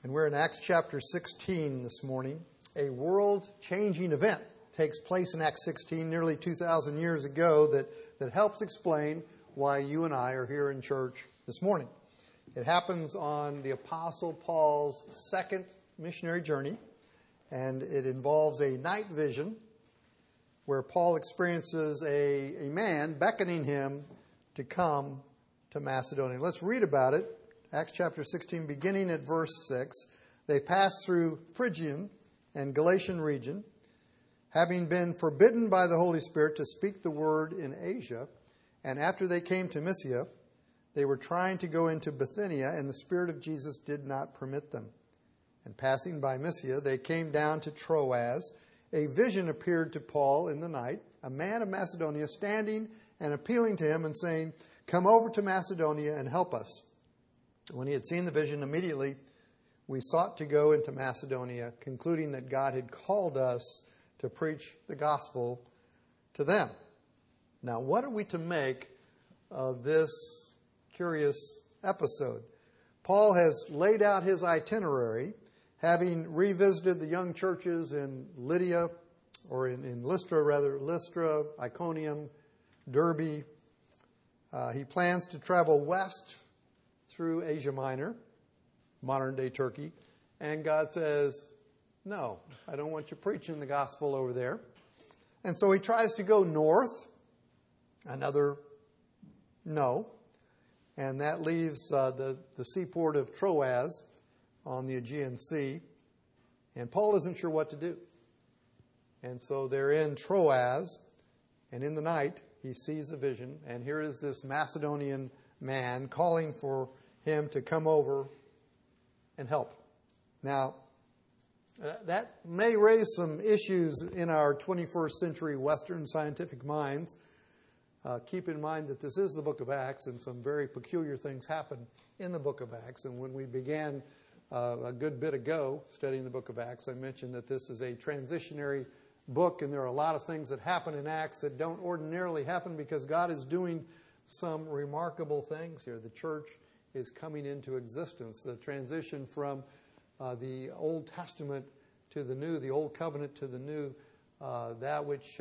And we're in Acts chapter 16 this morning. A world-changing event takes place in Acts 16 nearly 2,000 years ago that helps explain why you and I are here in church this morning. It happens on the Apostle Paul's second missionary journey, and it involves a night vision where Paul experiences a man beckoning him to come to Macedonia. Let's read about it. Acts chapter 16, beginning at verse 6. They passed through Phrygian and Galatian region, having been forbidden by the Holy Spirit to speak the word in Asia. And after they came to Mysia, they were trying to go into Bithynia, and the Spirit of Jesus did not permit them. And passing by Mysia, they came down to Troas. A vision appeared to Paul in the night, a man of Macedonia standing and appealing to him and saying, "Come over to Macedonia and help us." When he had seen the vision, immediately we sought to go into Macedonia, concluding that God had called us to preach the gospel to them. Now, what are we to make of this curious episode? Paul has laid out his itinerary, having revisited the young churches in Lystra, Iconium, Derbe. He plans to travel west through Asia Minor, modern-day Turkey, and God says, "No, I don't want you preaching the gospel over there." And so he tries to go north, another no, and that leaves the seaport of Troas on the Aegean Sea, and Paul isn't sure what to do. And so they're in Troas, and in the night he sees a vision, and here is this Macedonian man calling for him to come over and help. Now, that may raise some issues in our 21st century Western scientific minds. Keep in mind that this is the book of Acts, and some very peculiar things happen in the book of Acts. And when we began a good bit ago studying the book of Acts, I mentioned that this is a transitionary book, and there are a lot of things that happen in Acts that don't ordinarily happen because God is doing some remarkable things here. The church is coming into existence. The transition from the Old Testament to the New, the Old Covenant to the New, that which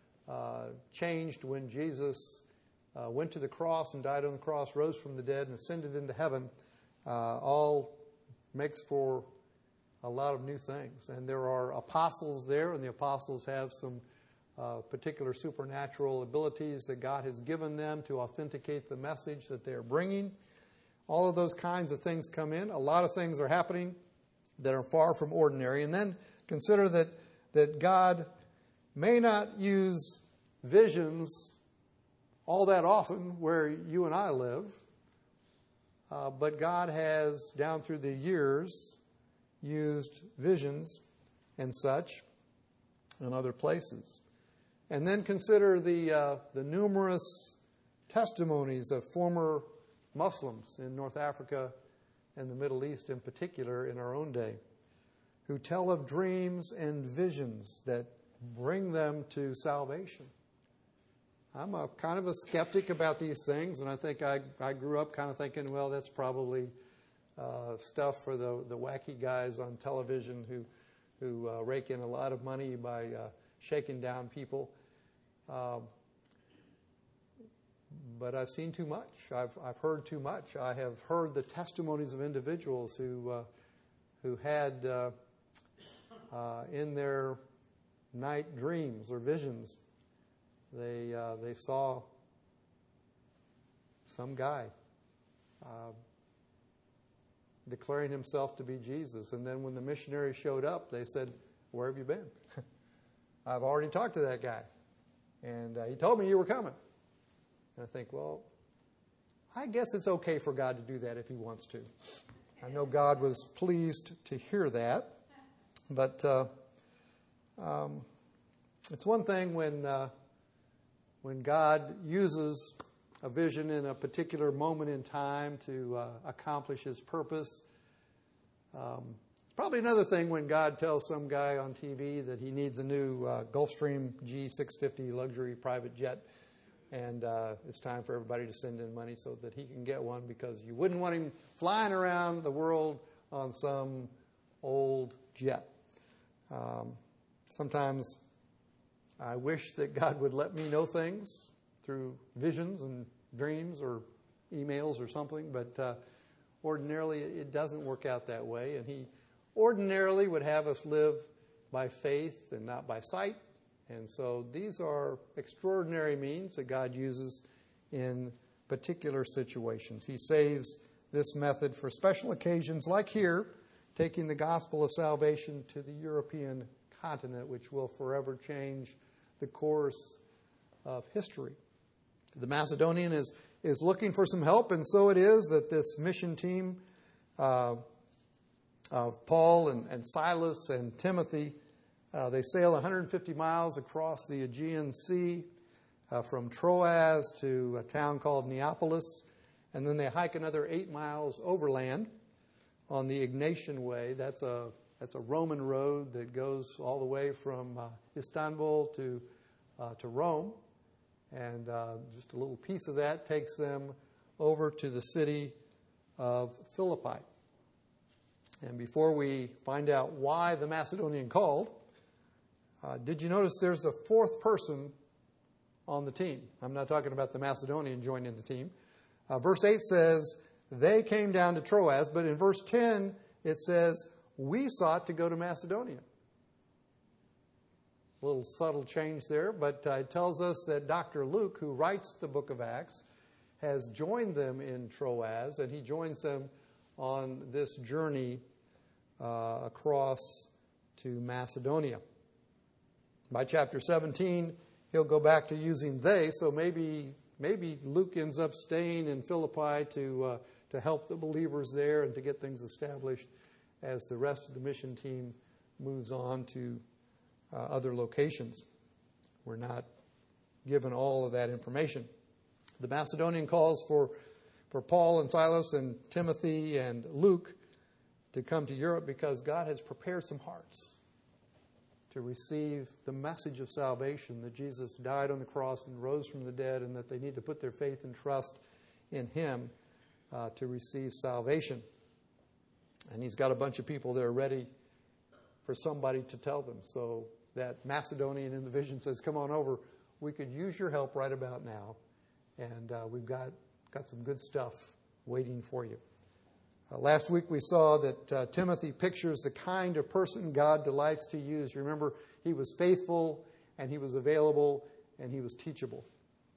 changed when Jesus went to the cross and died on the cross, rose from the dead, and ascended into heaven, all makes for a lot of new things. And there are apostles there, and the apostles have some particular supernatural abilities that God has given them to authenticate the message that they're bringing. All of those kinds of things come in. A lot of things are happening that are far from ordinary. And then consider that God may not use visions all that often where you and I live, but God has, down through the years, used visions and such in other places. And then consider the numerous testimonies of former Muslims in North Africa and the Middle East in particular in our own day, who tell of dreams and visions that bring them to salvation. I'm a kind of a skeptic about these things, and I think I grew up kind of thinking, well, that's probably stuff for the wacky guys on television who rake in a lot of money by shaking down people. But I've seen too much. I've heard too much. I have heard the testimonies of individuals who had in their night dreams or visions, they saw some guy declaring himself to be Jesus. And then when the missionaries showed up, they said, "Where have you been?" "I've already talked to that guy, and he told me you were coming." And I think, well, I guess it's okay for God to do that if he wants to. I know God was pleased to hear that. But it's one thing when God uses a vision in a particular moment in time to accomplish his purpose. It's probably another thing when God tells some guy on TV that he needs a new Gulfstream G650 luxury private jet, and it's time for everybody to send in money so that he can get one, because you wouldn't want him flying around the world on some old jet. Sometimes I wish that God would let me know things through visions and dreams or emails or something, but ordinarily it doesn't work out that way. And He ordinarily would have us live by faith and not by sight. And so these are extraordinary means that God uses in particular situations. He saves this method for special occasions like here, taking the gospel of salvation to the European continent, which will forever change the course of history. The Macedonian is looking for some help, and so it is that this mission team of Paul and Silas and Timothy, they sail 150 miles across the Aegean Sea from Troas to a town called Neapolis, and then they hike another 8 miles overland on the Egnatian Way. That's a Roman road that goes all the way from Istanbul to Rome, and just a little piece of that takes them over to the city of Philippi. And before we find out why the Macedonian called, did you notice there's a fourth person on the team? I'm not talking about the Macedonian joining the team. Verse 8 says, they came down to Troas, but in verse 10 it says, we sought to go to Macedonia. A little subtle change there, but it tells us that Dr. Luke, who writes the book of Acts, has joined them in Troas, and he joins them on this journey across to Macedonia. By chapter 17, he'll go back to using they, so maybe Luke ends up staying in Philippi to help the believers there and to get things established as the rest of the mission team moves on to other locations. We're not given all of that information. The Macedonian calls for Paul and Silas and Timothy and Luke to come to Europe because God has prepared some hearts to receive the message of salvation, that Jesus died on the cross and rose from the dead, and that they need to put their faith and trust in Him to receive salvation. And He's got a bunch of people that are ready for somebody to tell them. So that Macedonian in the vision says, come on over. We could use your help right about now. And we've got some good stuff waiting for you. Last week we saw that Timothy pictures the kind of person God delights to use. Remember, he was faithful, and he was available, and he was teachable.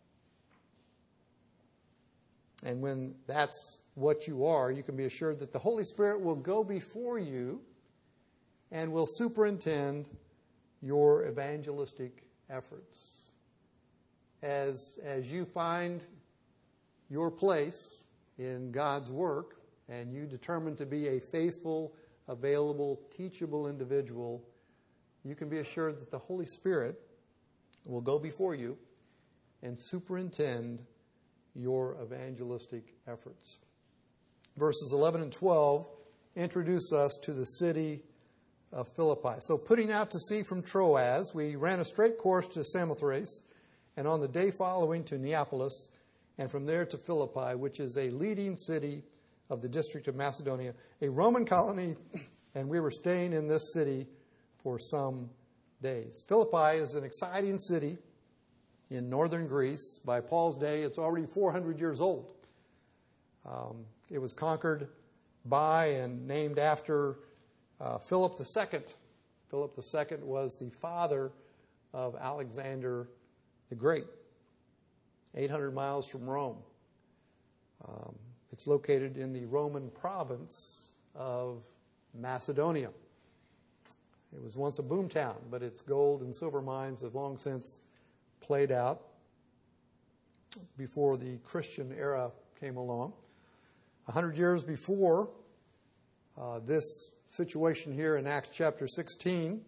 And when that's what you are, you can be assured that the Holy Spirit will go before you and will superintend your evangelistic efforts. As you find your place in God's work, and you determine to be a faithful, available, teachable individual, you can be assured that the Holy Spirit will go before you and superintend your evangelistic efforts. Verses 11 and 12 introduce us to the city of Philippi. So putting out to sea from Troas, we ran a straight course to Samothrace, and on the day following to Neapolis, and from there to Philippi, which is a leading city of the district of Macedonia, a Roman colony, and we were staying in this city for some days. Philippi is an exciting city in northern Greece. By Paul's day, it's already 400 years old. It was conquered by and named after Philip II. Philip II was the father of Alexander the Great, 800 miles from Rome. It's located in the Roman province of Macedonia. It was once a boomtown, but its gold and silver mines have long since played out before the Christian era came along. 100 years before this situation here in Acts chapter 16,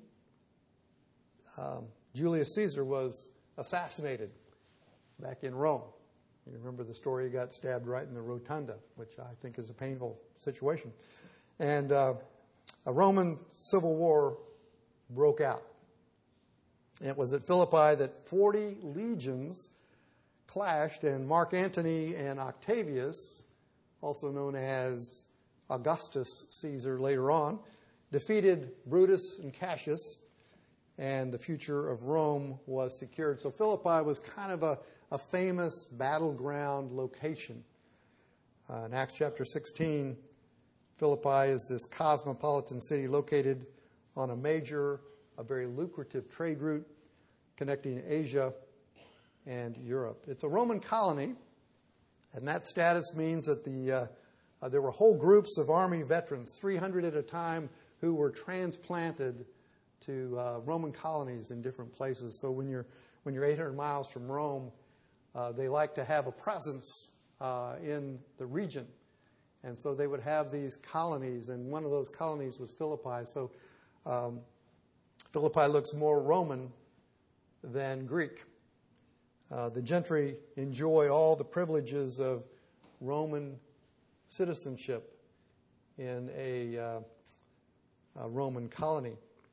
Julius Caesar was assassinated back in Rome. You remember the story, he got stabbed right in the rotunda, which I think is a painful situation. And a Roman civil war broke out. It was at Philippi that 40 legions clashed, and Mark Antony and Octavius, also known as Augustus Caesar later on, defeated Brutus and Cassius, and the future of Rome was secured. So Philippi was kind of a famous battleground location. In Acts chapter 16, Philippi is this cosmopolitan city located on a very lucrative trade route connecting Asia and Europe. It's a Roman colony, and that status means that there were whole groups of army veterans, 300 at a time, who were transplanted to Roman colonies in different places. So when you're 800 miles from Rome, they like to have a presence in the region. And so they would have these colonies, and one of those colonies was Philippi. So Philippi looks more Roman than Greek. The gentry enjoy all the privileges of Roman citizenship in a Roman colony.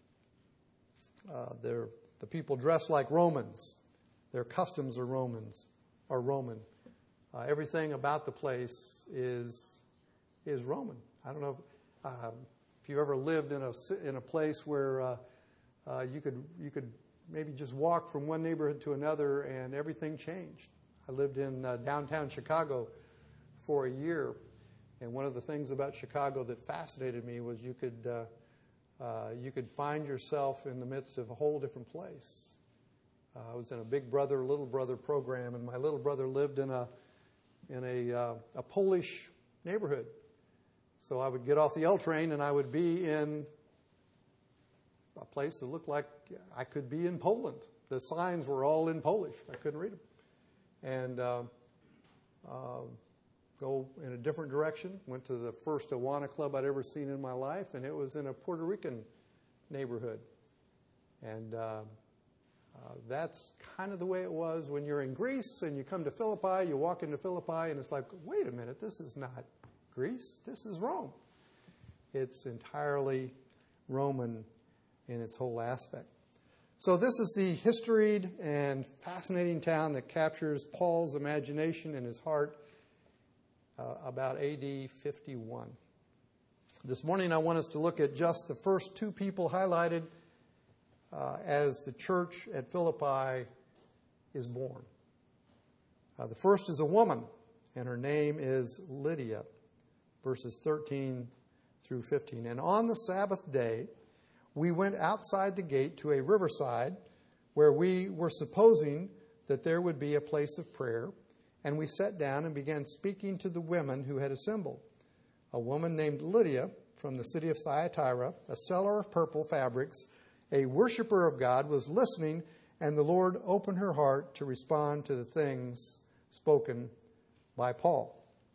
The people dress like Romans. Their customs are Roman. Everything about the place is Roman. I don't know if you ever lived in a place where you could maybe just walk from one neighborhood to another and everything changed. I lived in downtown Chicago for a year, and one of the things about Chicago that fascinated me was you could find yourself in the midst of a whole different place. I was in a big brother, little brother program, and my little brother lived in a Polish neighborhood. So I would get off the L train and I would be in a place that looked like I could be in Poland. The signs were all in Polish. I couldn't read them. And go in a different direction. Went to the first Awana club I'd ever seen in my life, and it was in a Puerto Rican neighborhood. And that's kind of the way it was when you're in Greece and you come to Philippi. You walk into Philippi, and it's like, wait a minute, this is not Greece. This is Rome. It's entirely Roman in its whole aspect. So this is the historied and fascinating town that captures Paul's imagination and his heart about AD 51. This morning I want us to look at just the first two people highlighted as the church at Philippi is born. The first is a woman, and her name is Lydia, verses 13 through 15. And on the Sabbath day, we went outside the gate to a riverside where we were supposing that there would be a place of prayer, and we sat down and began speaking to the women who had assembled. A woman named Lydia from the city of Thyatira, a seller of purple fabrics, a worshiper of God, was listening, and the Lord opened her heart to respond to the things spoken by Paul.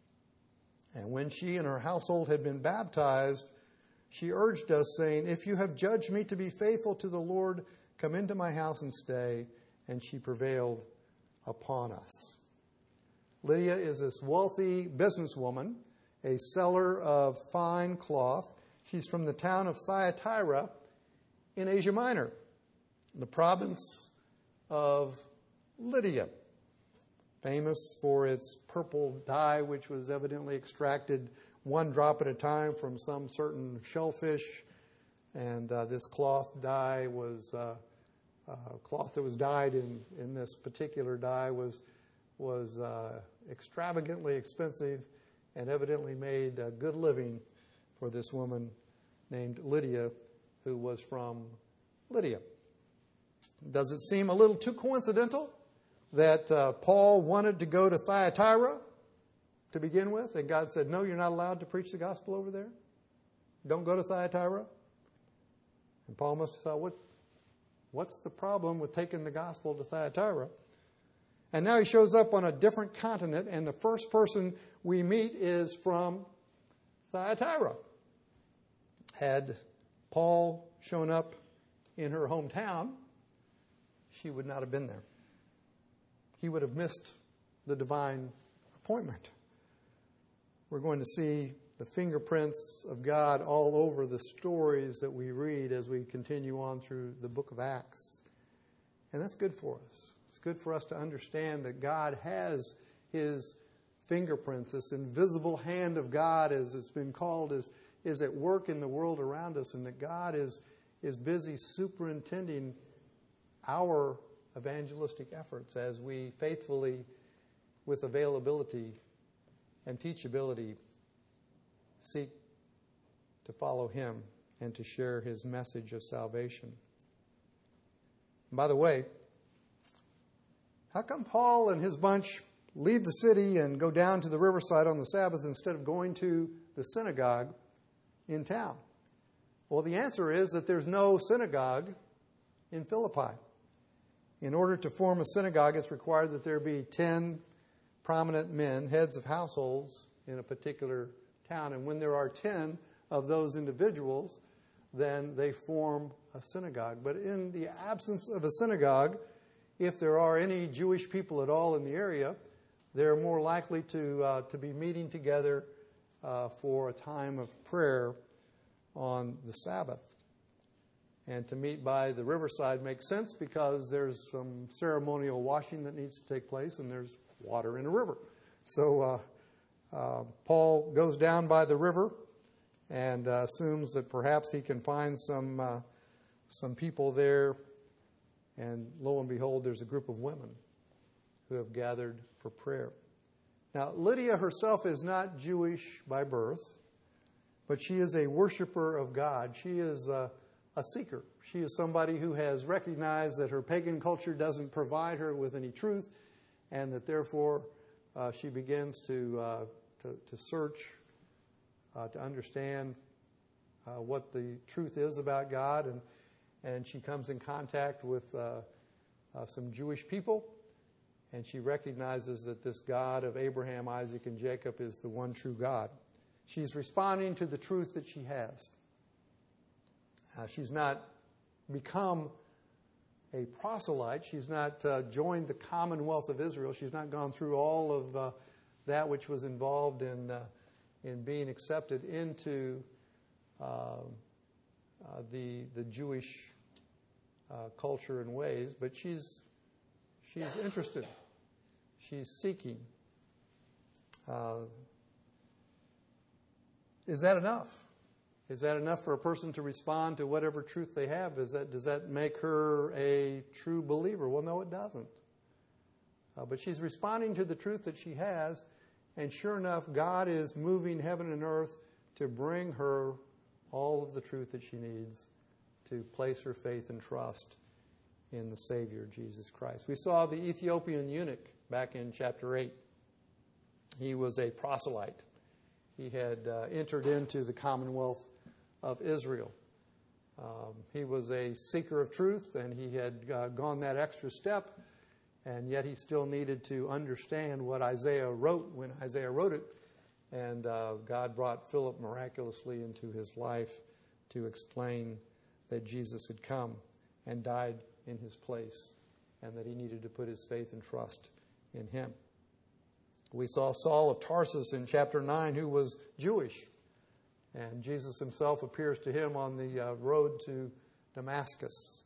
And when she and her household had been baptized, she urged us, saying, "If you have judged me to be faithful to the Lord, come into my house and stay." And she prevailed upon us. Lydia is this wealthy businesswoman, a seller of fine cloth. She's from the town of Thyatira in Asia Minor, the province of Lydia, famous for its purple dye, which was evidently extracted one drop at a time from some certain shellfish. And this cloth dye was cloth that was dyed in this particular dye was extravagantly expensive, and evidently made a good living for this woman named Lydia, who was from Lydia. Does it seem a little too coincidental that Paul wanted to go to Thyatira to begin with, and God said, "No, you're not allowed to preach the gospel over there. Don't go to Thyatira"? And Paul must have thought, what's the problem with taking the gospel to Thyatira? And now he shows up on a different continent, and the first person we meet is from Thyatira. Had Paul shown up in her hometown, she would not have been there. He would have missed the divine appointment. We're going to see the fingerprints of God all over the stories that we read as we continue on through the book of Acts. And that's good for us. It's good for us to understand that God has his fingerprints, this invisible hand of God, as it's been called, is at work in the world around us, and that God is busy superintending our evangelistic efforts as we faithfully, with availability and teachability, seek to follow Him and to share His message of salvation. And by the way, how come Paul and his bunch leave the city and go down to the riverside on the Sabbath instead of going to the synagogue in town? Well, the answer is that there's no synagogue in Philippi. In order to form a synagogue, it's required that there be 10 prominent men, heads of households in a particular town. And when there are 10 of those individuals, then they form a synagogue. But in the absence of a synagogue, if there are any Jewish people at all in the area, they're more likely to be meeting together for a time of prayer on the Sabbath. And to meet by the riverside makes sense because there's some ceremonial washing that needs to take place, and there's water in a river. So Paul goes down by the river and assumes that perhaps he can find some people there. And lo and behold, there's a group of women who have gathered for prayer. Now, Lydia herself is not Jewish by birth, but she is a worshiper of God. She is a seeker. She is somebody who has recognized that her pagan culture doesn't provide her with any truth, and that therefore she begins to search, to understand what the truth is about God, and she comes in contact with some Jewish people, and she recognizes that this God of Abraham, Isaac, and Jacob is the one true God. She's responding to the truth that she has. She's not become a proselyte. She's not joined the Commonwealth of Israel. She's not gone through all of that which was involved in being accepted into the Jewish culture and ways, but she's interested. She's seeking. Is that enough? Is that enough for a person to respond to whatever truth they have? Does that make her a true believer? Well, no, it doesn't. But she's responding to the truth that she has, and sure enough, God is moving heaven and earth to bring her all of the truth that she needs to place her faith and trust in the Savior, Jesus Christ. We saw the Ethiopian eunuch back in chapter 8. He was a proselyte. He had entered into the Commonwealth of Israel. He was a seeker of truth, and he had gone that extra step, and yet he still needed to understand what Isaiah wrote when Isaiah wrote it. And God brought Philip miraculously into his life to explain that Jesus had come and died in his place, and that he needed to put his faith and trust in him. We saw Saul of Tarsus in chapter 9, who was Jewish. And Jesus himself appears to him on the road to Damascus.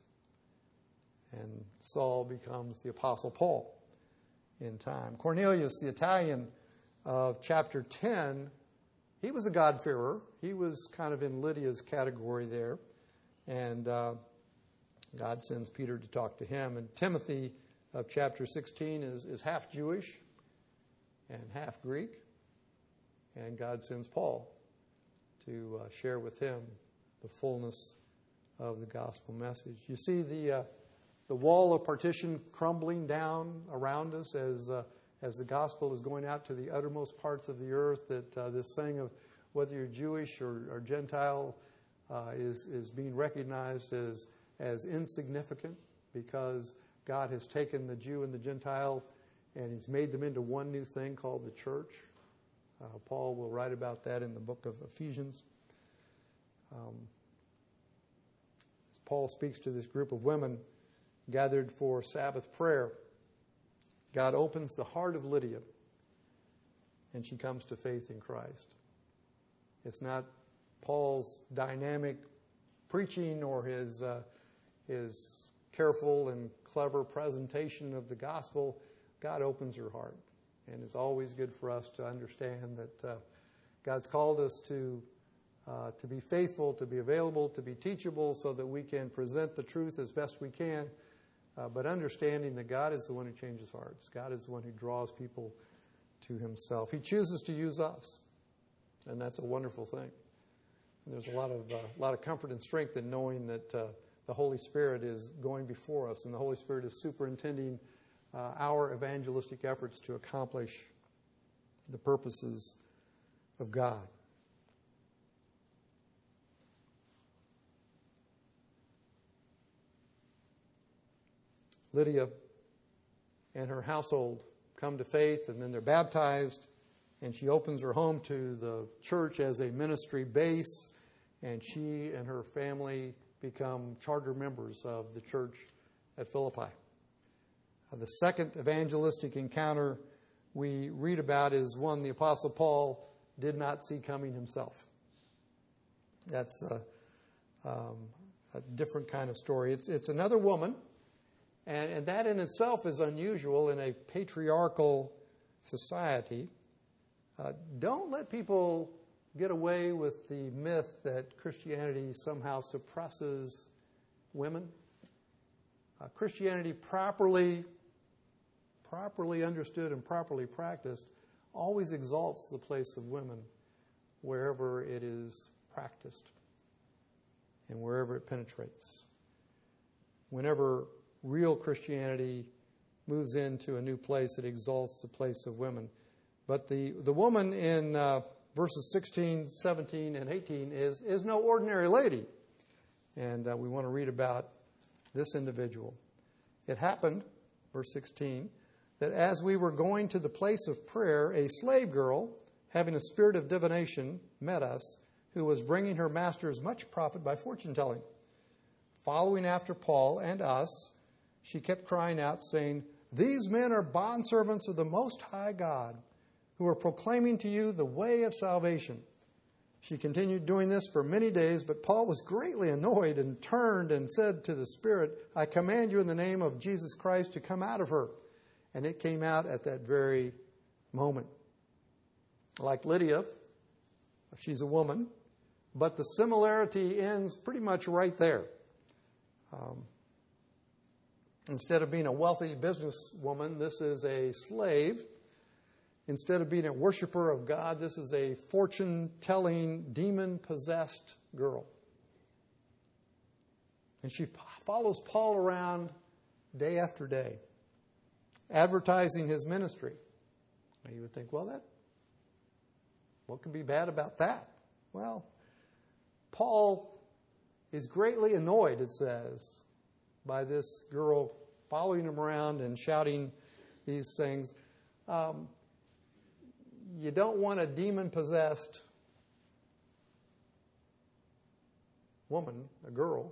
And Saul becomes the Apostle Paul in time. Cornelius, the Italian of chapter 10, he was a God-fearer. He was kind of in Lydia's category there. And God sends Peter to talk to him. And Timothy of chapter 16 is half Jewish and half Greek. And God sends Paul to share with him the fullness of the gospel message. You see the wall of partition crumbling down around us as the gospel is going out to the uttermost parts of the earth, that this thing of whether you're Jewish or Gentile is being recognized as insignificant, because God has taken the Jew and the Gentile and he's made them into one new thing called the church. Paul will write about that in the book of Ephesians. As Paul speaks to this group of women gathered for Sabbath prayer, God opens the heart of Lydia, and she comes to faith in Christ. It's not Paul's dynamic preaching or his careful and clever presentation of the gospel. God opens her heart, And it's always good for us to understand that God's called us to be faithful, to be available, to be teachable so that we can present the truth as best we can, but understanding that God is the one who changes hearts. God is the one who draws people to himself. He chooses to use us, and that's a wonderful thing. And there's a lot of comfort and strength in knowing that the Holy Spirit is going before us, and the Holy Spirit is superintending our evangelistic efforts to accomplish the purposes of God. Lydia and her household come to faith, and then they're baptized, and she opens her home to the church as a ministry base, and she and her family become charter members of the church at Philippi. The second evangelistic encounter we read about is one the Apostle Paul did not see coming himself. That's a different kind of story. It's another woman, and that in itself is unusual in a patriarchal society. Don't let people get away with the myth that Christianity somehow suppresses women. Christianity properly understood and properly practiced always exalts the place of women wherever it is practiced and wherever it penetrates. Whenever real Christianity moves into a new place, it exalts the place of women. But the woman in verses 16, 17, and 18 is no ordinary lady. And we want to read about this individual. It happened, verse 16, that as we were going to the place of prayer, a slave girl, having a spirit of divination, met us, who was bringing her masters much profit by fortune-telling. Following after Paul and us, she kept crying out, saying, "These men are bondservants of the Most High God, who are proclaiming to you the way of salvation." She continued doing this for many days, but Paul was greatly annoyed and turned and said to the spirit, "I command you in the name of Jesus Christ to come out of her." And it came out at that very moment. Like Lydia, she's a woman, but the similarity ends pretty much right there. Instead of being a wealthy businesswoman, this is a slave. Instead of being a worshiper of God, this is a fortune-telling, demon-possessed girl. And she follows Paul around day after day, advertising his ministry. Now you would think, well, what could be bad about that? Well, Paul is greatly annoyed, it says, by this girl following him around and shouting these things. You don't want a demon-possessed woman, a girl,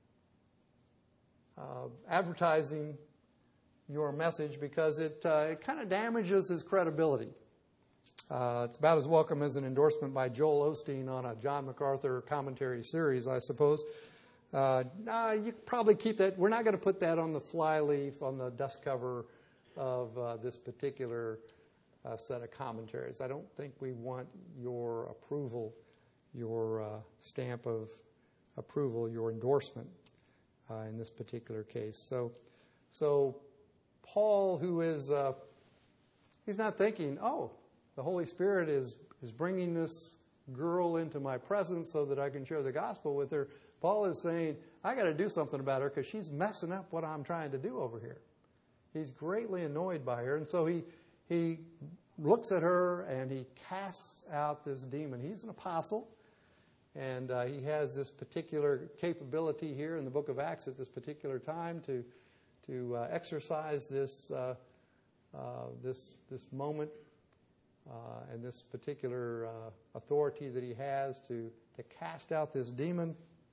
advertising your message because it kind of damages his credibility. It's about as welcome as an endorsement by Joel Osteen on a John MacArthur commentary series, I suppose. You probably keep that. We're not going to put that on the flyleaf, on the dust cover of this particular set of commentaries. I don't think we want your approval, your stamp of approval, your endorsement in this particular case. So Paul, who is, he's not thinking, oh, the Holy Spirit is bringing this girl into my presence so that I can share the gospel with her. Paul is saying, I got to do something about her because she's messing up what I'm trying to do over here. He's greatly annoyed by her, and so he looks at her and he casts out this demon. He's an apostle, and he has this particular capability here in the book of Acts at this particular time to exercise this moment and this particular authority that he has to cast out this demon.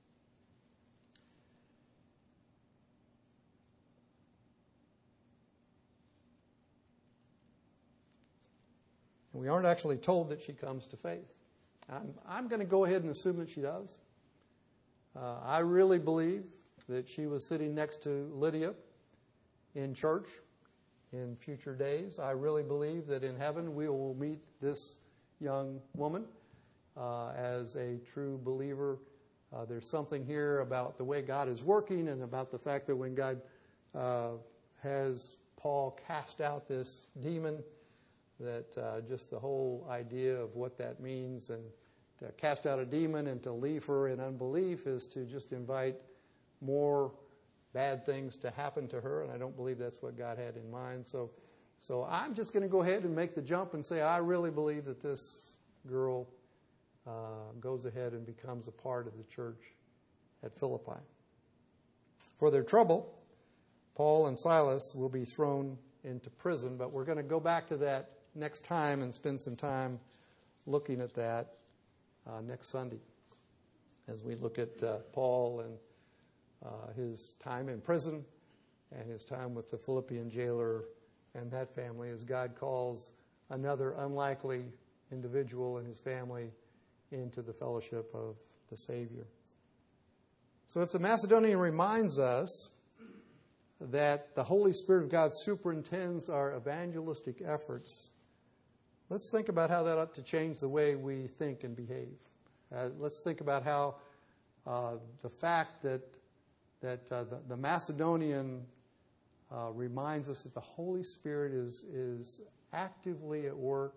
And we aren't actually told that she comes to faith. I'm going to go ahead and assume that she does. I really believe that she was sitting next to Lydia in church in future days. I really believe that in heaven we will meet this young woman as a true believer. There's something here about the way God is working and about the fact that when God has Paul cast out this demon, that just the whole idea of what that means, and to cast out a demon and to leave her in unbelief is to just invite more bad things to happen to her, and I don't believe that's what God had in mind. So I'm just going to go ahead and make the jump and say I really believe that this girl goes ahead and becomes a part of the church at Philippi. For their trouble, Paul and Silas will be thrown into prison, but we're going to go back to that next time and spend some time looking at that next Sunday as we look at Paul and his time in prison and his time with the Philippian jailer and that family as God calls another unlikely individual and his family into the fellowship of the Savior. So if the Macedonian reminds us that the Holy Spirit of God superintends our evangelistic efforts, let's think about how that ought to change the way we think and behave. Let's think about how the fact that the Macedonian reminds us that the Holy Spirit is actively at work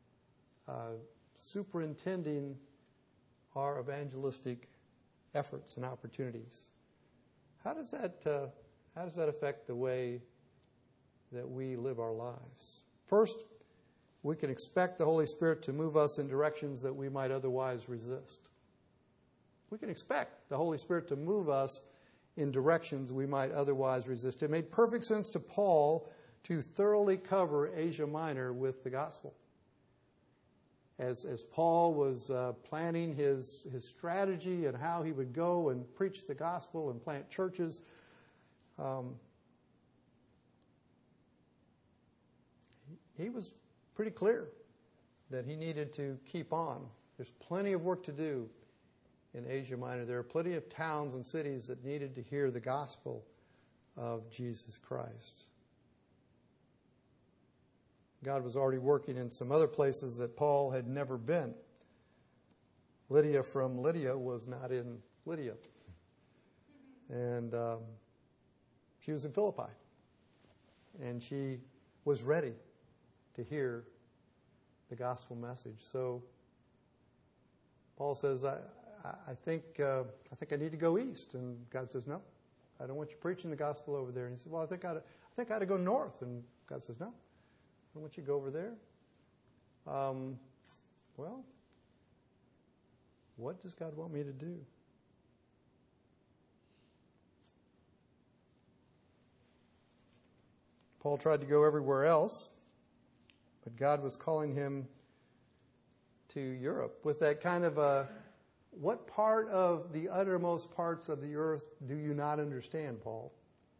superintending our evangelistic efforts and opportunities. How does that affect the way that we live our lives? First, we can expect the Holy Spirit to move us in directions that we might otherwise resist. We can expect the Holy Spirit to move us in directions we might otherwise resist. It made perfect sense to Paul to thoroughly cover Asia Minor with the gospel. As Paul was planning his strategy and how he would go and preach the gospel and plant churches, he was pretty clear that he needed to keep on. There's plenty of work to do in Asia Minor. There are plenty of towns and cities that needed to hear the gospel of Jesus Christ. God was already working in some other places that Paul had never been. Lydia from Lydia was not in Lydia. And she was in Philippi. And she was ready to hear the gospel message. So Paul says, I think I need to go east. And God says, no, I don't want you preaching the gospel over there. And he said, well, I think I ought to go north. And God says, no, I don't want you to go over there. Well, what does God want me to do? Paul tried to go everywhere else, but God was calling him to Europe with that kind of what part of the uttermost parts of the earth do you not understand, Paul?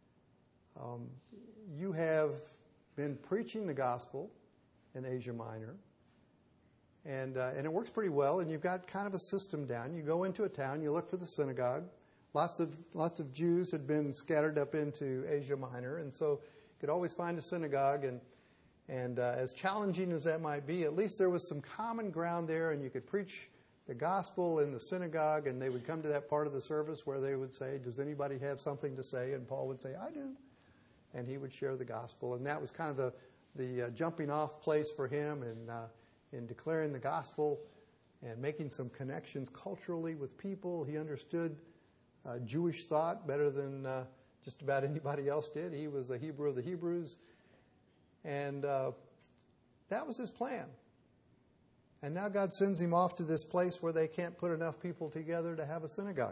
You have been preaching the gospel in Asia Minor, and it works pretty well, and you've got kind of a system down. You go into a town, you look for the synagogue. Lots of Jews had been scattered up into Asia Minor, and so you could always find a synagogue, and as challenging as that might be, at least there was some common ground there, and you could preach the gospel in the synagogue, and they would come to that part of the service where they would say, does anybody have something to say? And Paul would say, I do. And he would share the gospel. And that was kind of the jumping off place for him in declaring the gospel and making some connections culturally with people. He understood Jewish thought better than just about anybody else did. He was a Hebrew of the Hebrews. And that was his plan. And now God sends him off to this place where they can't put enough people together to have a synagogue.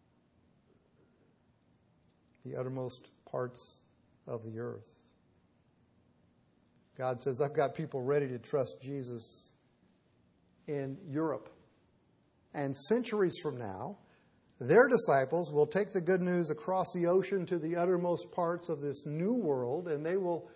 The uttermost parts of the earth. God says, I've got people ready to trust Jesus in Europe. And centuries from now, their disciples will take the good news across the ocean to the uttermost parts of this new world, and they will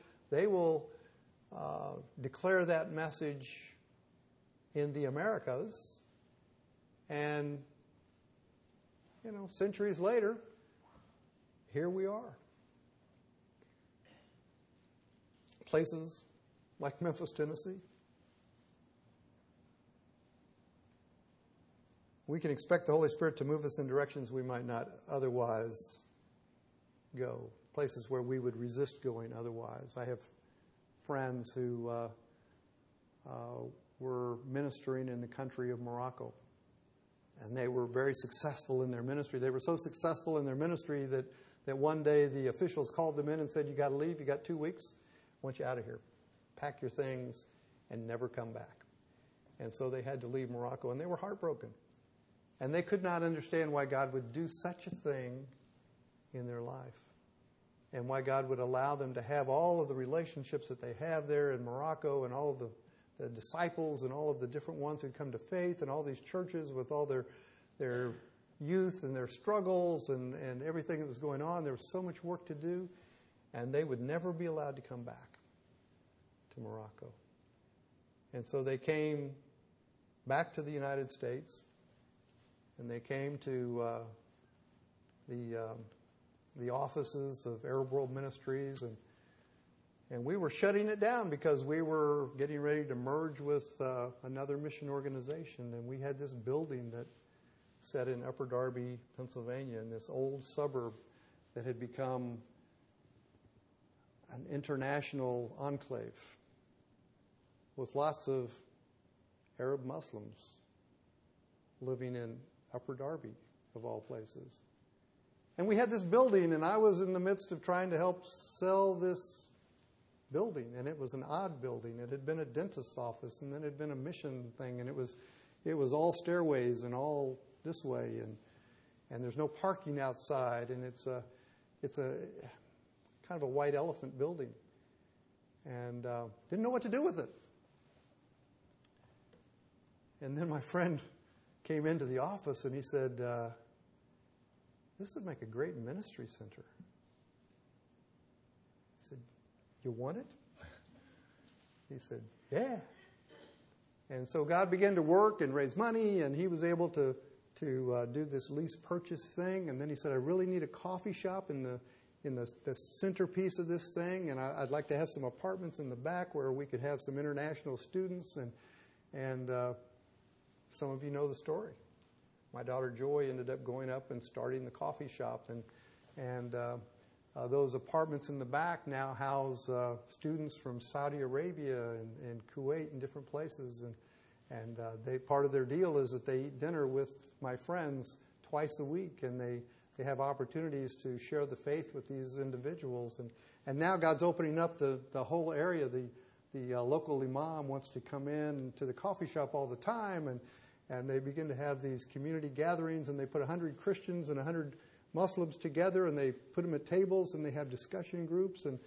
declare that message in the Americas. And, centuries later, here we are. places like Memphis, Tennessee. We can expect the Holy Spirit to move us in directions we might not otherwise go, places where we would resist going otherwise. I have friends who were ministering in the country of Morocco, and they were very successful in their ministry. They were so successful in their ministry that one day the officials called them in and said, "You got to leave. You got 2 weeks. I want you out of here. Pack your things and never come back." And so they had to leave Morocco, and they were heartbroken. And they could not understand why God would do such a thing in their life, and why God would allow them to have all of the relationships that they have there in Morocco, and all of the disciples and all of the different ones who'd come to faith, and all these churches with all their youth and their struggles and everything that was going on. There was so much work to do, and they would never be allowed to come back to Morocco. And so they came back to the United States, and they came to the offices of Arab World Ministries, and we were shutting it down because we were getting ready to merge with another mission organization. And we had this building that sat in Upper Darby, Pennsylvania, in this old suburb that had become an international enclave with lots of Arab Muslims living in Upper Darby, of all places. And we had this building, and I was in the midst of trying to help sell this building, and it was an odd building. It had been a dentist's office, and then it had been a mission thing, and it was all stairways and all this way, and there's no parking outside, and it's a kind of a white elephant building, and didn't know what to do with it. And then my friend came into the office, and he said, "This would make a great ministry center." I said, "You want it?" He said, "Yeah." And so God began to work and raise money, and he was able to do this lease purchase thing. And then he said, "I really need a coffee shop in the centerpiece of this thing, and I'd like to have some apartments in the back where we could have some international students." And some of you know the story. My daughter Joy ended up going up and starting the coffee shop, and those apartments in the back now house students from Saudi Arabia and Kuwait and different places, and part of their deal is that they eat dinner with my friends twice a week, and they have opportunities to share the faith with these individuals, and now God's opening up the whole area. The local imam wants to come in to the coffee shop all the time, and they begin to have these community gatherings, and they put 100 Christians and 100 Muslims together, and they put them at tables, and they have discussion groups, and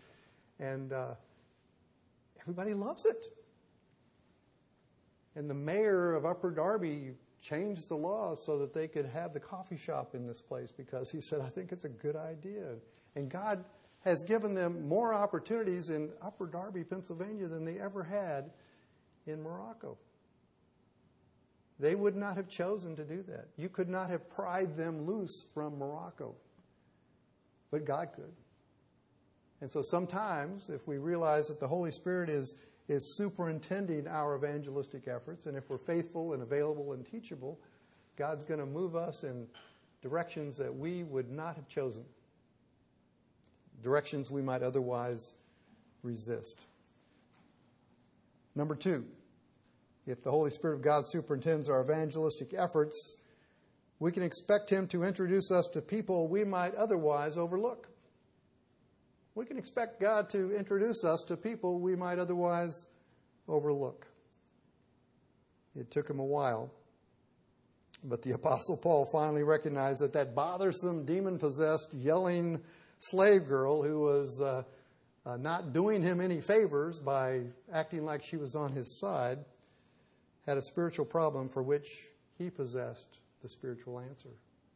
everybody loves it. And the mayor of Upper Darby changed the law so that they could have the coffee shop in this place, because he said, "I think it's a good idea." And God has given them more opportunities in Upper Darby, Pennsylvania than they ever had in Morocco. They would not have chosen to do that. You could not have pried them loose from Morocco, but God could. And so sometimes, if we realize that the Holy Spirit is superintending our evangelistic efforts, and if we're faithful and available and teachable, God's going to move us in directions that we would not have chosen, directions we might otherwise resist. Number 2. If the Holy Spirit of God superintends our evangelistic efforts, we can expect Him to introduce us to people we might otherwise overlook. We can expect God to introduce us to people we might otherwise overlook. It took him a while, but the Apostle Paul finally recognized that bothersome, demon-possessed, yelling slave girl who was not doing him any favors by acting like she was on his side had a spiritual problem for which he possessed the spiritual answer.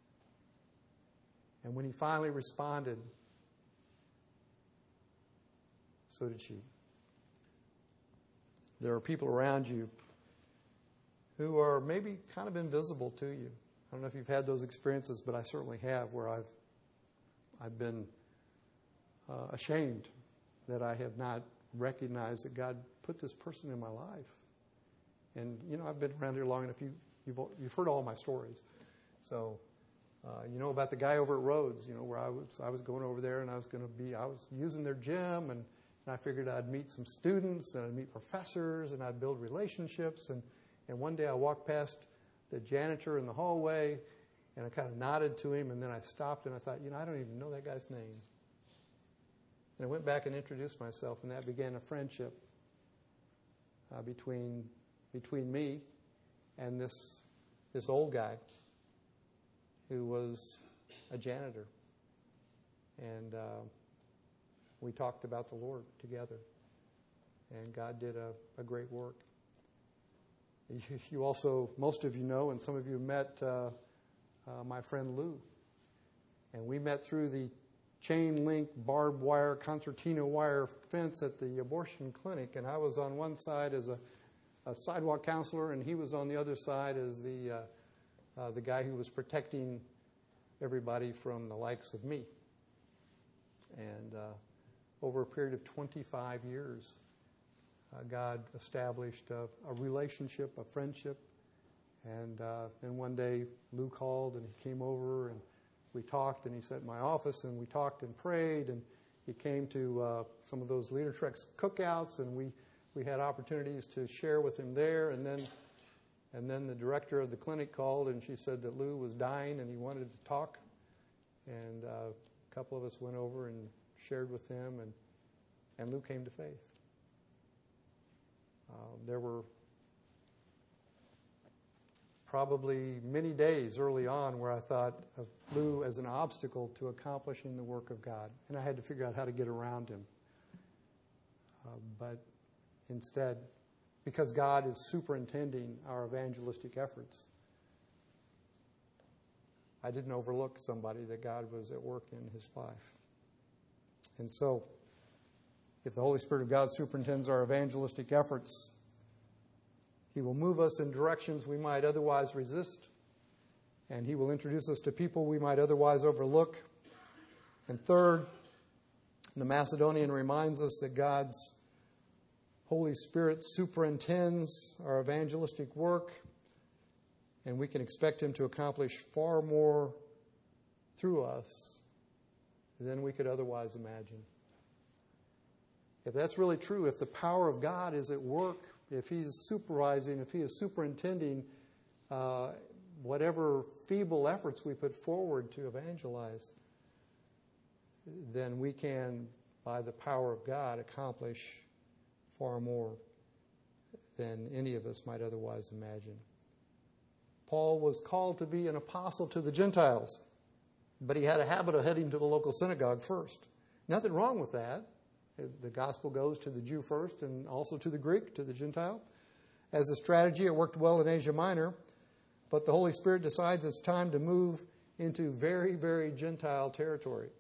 And when he finally responded, so did she. There are people around you who are maybe kind of invisible to you. I don't know if you've had those experiences, but I certainly have, where I've been ashamed that I have not recognized that God put this person in my life. And, I've been around here long enough. You've heard all my stories. So, you know about the guy over at Rhodes, where I was going over there and I was using their gym, and I figured I'd meet some students and I'd meet professors and I'd build relationships. And one day I walked past the janitor in the hallway and I kind of nodded to him, and then I stopped and I thought, I don't even know that guy's name. And I went back and introduced myself, and that began a friendship between me and this old guy who was a janitor. And we talked about the Lord together. And God did a great work. You also, most of you know, and some of you met my friend Lou. And we met through the chain link, barbed wire, concertina wire fence at the abortion clinic. And I was on one side as a sidewalk counselor, and he was on the other side as the guy who was protecting everybody from the likes of me. And over a period of 25 years, God established a relationship, a friendship. And then one day, Lou called, and he came over, and we talked, and he sat in my office, and we talked and prayed, and he came to some of those Leader Treks cookouts, and we had opportunities to share with him there. And then the director of the clinic called, and she said that Lou was dying and he wanted to talk. And a couple of us went over and shared with him, and Lou came to faith. There were probably many days early on where I thought of Lou as an obstacle to accomplishing the work of God, and I had to figure out how to get around him. But instead, because God is superintending our evangelistic efforts, I didn't overlook somebody that God was at work in his life. And so, if the Holy Spirit of God superintends our evangelistic efforts, He will move us in directions we might otherwise resist, and He will introduce us to people we might otherwise overlook. And third, the Macedonian reminds us that God's Holy Spirit superintends our evangelistic work, and we can expect Him to accomplish far more through us than we could otherwise imagine. If that's really true, if the power of God is at work, if He's supervising, if He is superintending whatever feeble efforts we put forward to evangelize, then we can, by the power of God, accomplish far more than any of us might otherwise imagine. Paul was called to be an apostle to the Gentiles, but he had a habit of heading to the local synagogue first. Nothing wrong with that. The gospel goes to the Jew first and also to the Greek, to the Gentile. As a strategy, it worked well in Asia Minor, but the Holy Spirit decides it's time to move into very, very Gentile territory.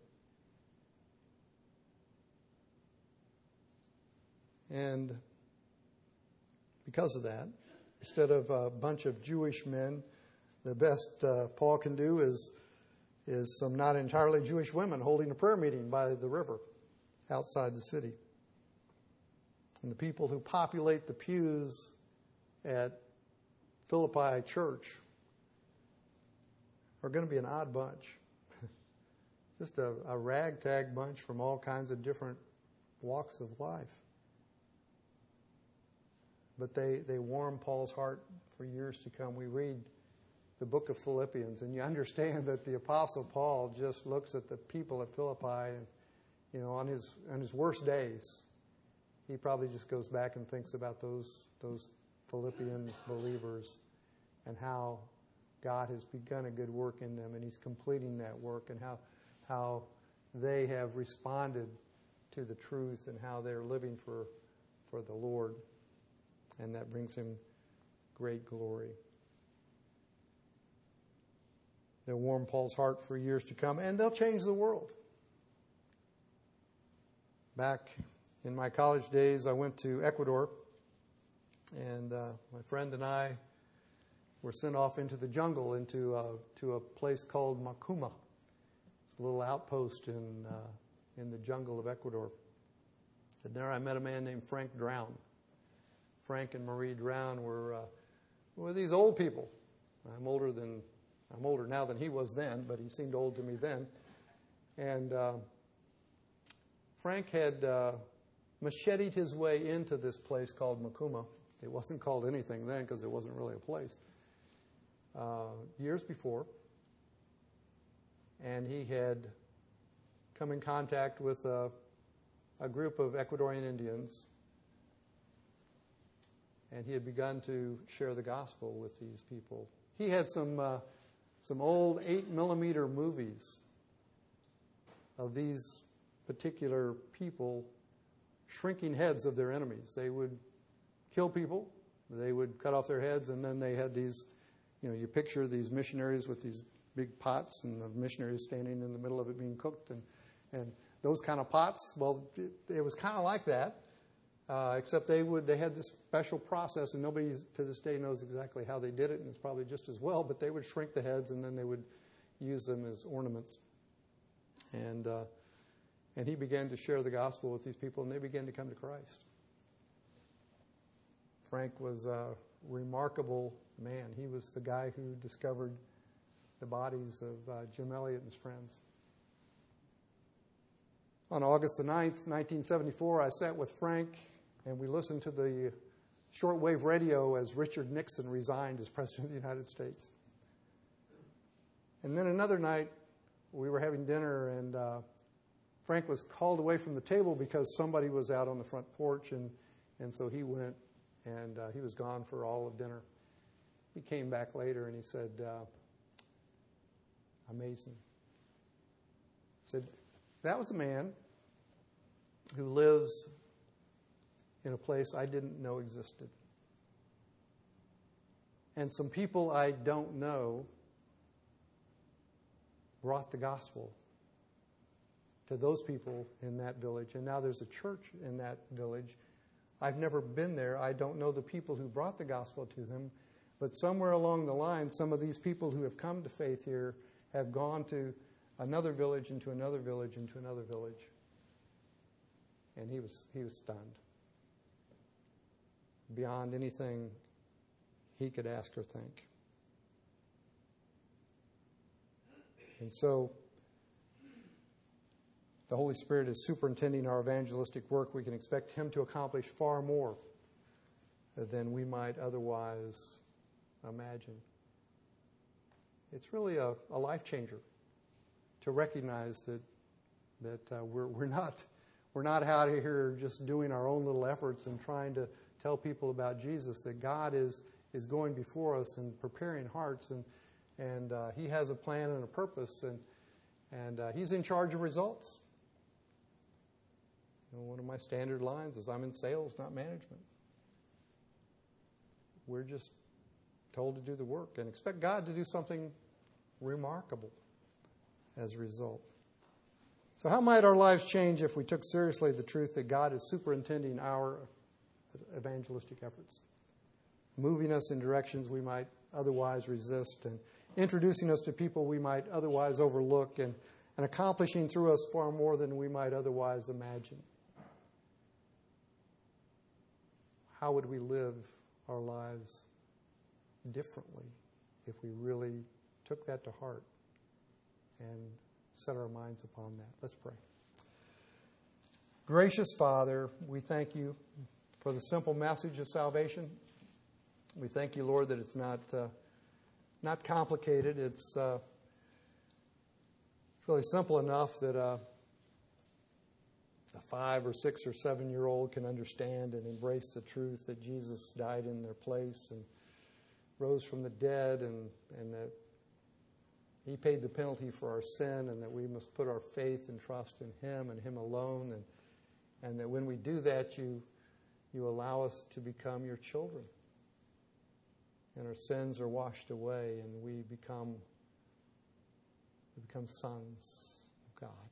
And because of that, instead of a bunch of Jewish men, the best Paul can do is some not entirely Jewish women holding a prayer meeting by the river outside the city. And the people who populate the pews at Philippi Church are going to be an odd bunch. Just a ragtag bunch from all kinds of different walks of life. But they warm Paul's heart for years to come. We read the book of Philippians, and you understand that the Apostle Paul just looks at the people at Philippi, and on his worst days, he probably just goes back and thinks about those Philippian believers and how God has begun a good work in them, and He's completing that work, and how they have responded to the truth, and how they're living for the Lord. And that brings Him great glory. They'll warm Paul's heart for years to come, and they'll change the world. Back in my college days, I went to Ecuador, and my friend and I were sent off into the jungle, to a place called Macuma. It's a little outpost in the jungle of Ecuador. And there I met a man named Frank Drown. Frank and Marie Drown were these old people. I'm older now than he was then, but he seemed old to me then. And Frank had macheted his way into this place called Makuma. It wasn't called anything then because it wasn't really a place. Years before. And he had come in contact with a group of Ecuadorian Indians. And he had begun to share the gospel with these people. He had some old 8mm movies of these particular people shrinking heads of their enemies. They would kill people, they would cut off their heads, and then they had these, you picture these missionaries with these big pots, and the missionaries standing in the middle of it being cooked, and those kind of pots. Well, it was kind of like that, except they had this special process, and nobody to this day knows exactly how they did it, and it's probably just as well, but they would shrink the heads, and then they would use them as ornaments. And he began to share the gospel with these people, and they began to come to Christ. Frank was a remarkable man. He was the guy who discovered the bodies of Jim Elliot and his friends. On August the 9th, 1974, I sat with Frank, and we listened to the shortwave radio as Richard Nixon resigned as President of the United States. And then another night, we were having dinner, and Frank was called away from the table because somebody was out on the front porch, and so he went, and he was gone for all of dinner. He came back later, and he said, amazing. He said, that was a man who lives in a place I didn't know existed. And some people I don't know brought the gospel to those people in that village. And now there's a church in that village. I've never been there. I don't know the people who brought the gospel to them. But somewhere along the line, some of these people who have come to faith here have gone to another village, into another village, into another village. And he was stunned. Beyond anything he could ask or think. And so, the Holy Spirit is superintending our evangelistic work. We can expect Him to accomplish far more than we might otherwise imagine. It's really a life changer to recognize that we're not out of here just doing our own little efforts and trying to tell people about Jesus. That God is going before us and preparing hearts, and He has a plan and a purpose, and He's in charge of results. One of my standard lines is, I'm in sales, not management. We're just told to do the work and expect God to do something remarkable as a result. So how might our lives change if we took seriously the truth that God is superintending our evangelistic efforts, moving us in directions we might otherwise resist, and introducing us to people we might otherwise overlook, and accomplishing through us far more than we might otherwise imagine? How would we live our lives differently if we really took that to heart and set our minds upon that? Let's pray. Gracious Father, we thank You for the simple message of salvation. We thank You, Lord, that it's not complicated. It's really simple enough that a 5 or 6 or 7-year-old can understand and embrace the truth that Jesus died in their place and rose from the dead, and that He paid the penalty for our sin, and that we must put our faith and trust in Him and Him alone, and that when we do that, You allow us to become Your children, and our sins are washed away, and we become sons of God.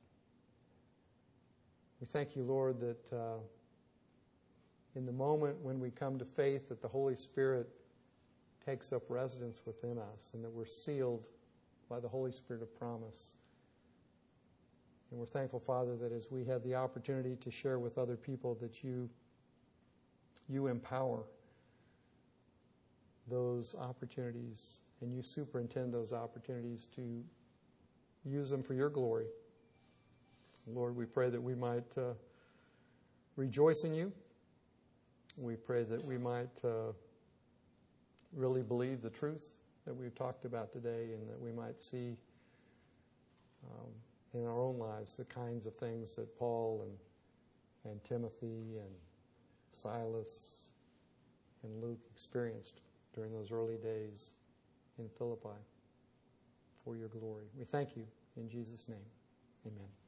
We thank You, Lord, that in the moment when we come to faith, that the Holy Spirit takes up residence within us, and that we're sealed by the Holy Spirit of promise. And we're thankful, Father, that as we have the opportunity to share with other people, that you empower those opportunities and you superintend those opportunities to use them for your glory. Lord, we pray that we might rejoice in you. We pray that we might really believe the truth that we've talked about today, and that we might see in our own lives the kinds of things that Paul and Timothy and Silas and Luke experienced during those early days in Philippi for your glory. We thank you in Jesus' name. Amen.